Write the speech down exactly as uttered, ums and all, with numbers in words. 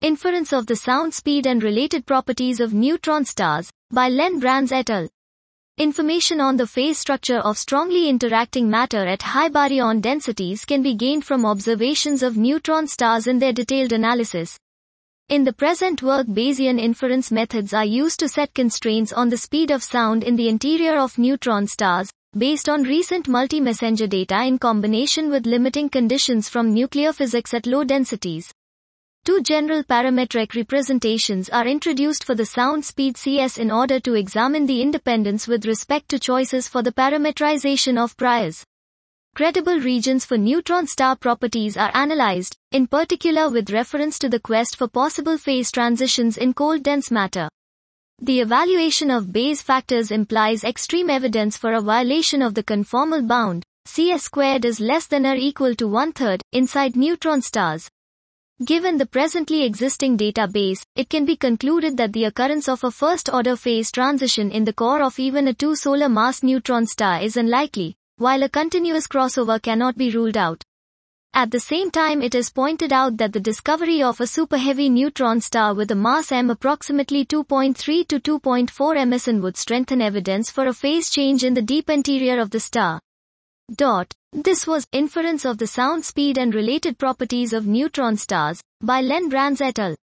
Inference of the sound speed and related properties of neutron stars, by Len Brands et al. Information on the phase structure of strongly interacting matter at high baryon densities can be gained from observations of neutron stars and their detailed analysis. In the present work, Bayesian inference methods are used to set constraints on the speed of sound in the interior of neutron stars, based on recent multi-messenger data in combination with limiting conditions from nuclear physics at low densities. Two general parametric representations are introduced for the sound speed C S in order to examine the independence with respect to choices for the parametrization of priors. Credible regions for neutron star properties are analyzed, in particular with reference to the quest for possible phase transitions in cold dense matter. The evaluation of Bayes factors implies extreme evidence for a violation of the conformal bound, C S squared is less than or equal to one-third, inside neutron stars. Given the presently existing database, it can be concluded that the occurrence of a first-order phase transition in the core of even a two-solar mass neutron star is unlikely, while a continuous crossover cannot be ruled out. At the same time, it is pointed out that the discovery of a superheavy neutron star with a mass m approximately two point three to two point four meson would strengthen evidence for a phase change in the deep interior of the star. Dot. This was Inference of the Sound Speed and Related Properties of Neutron Stars, by Len Brands et al.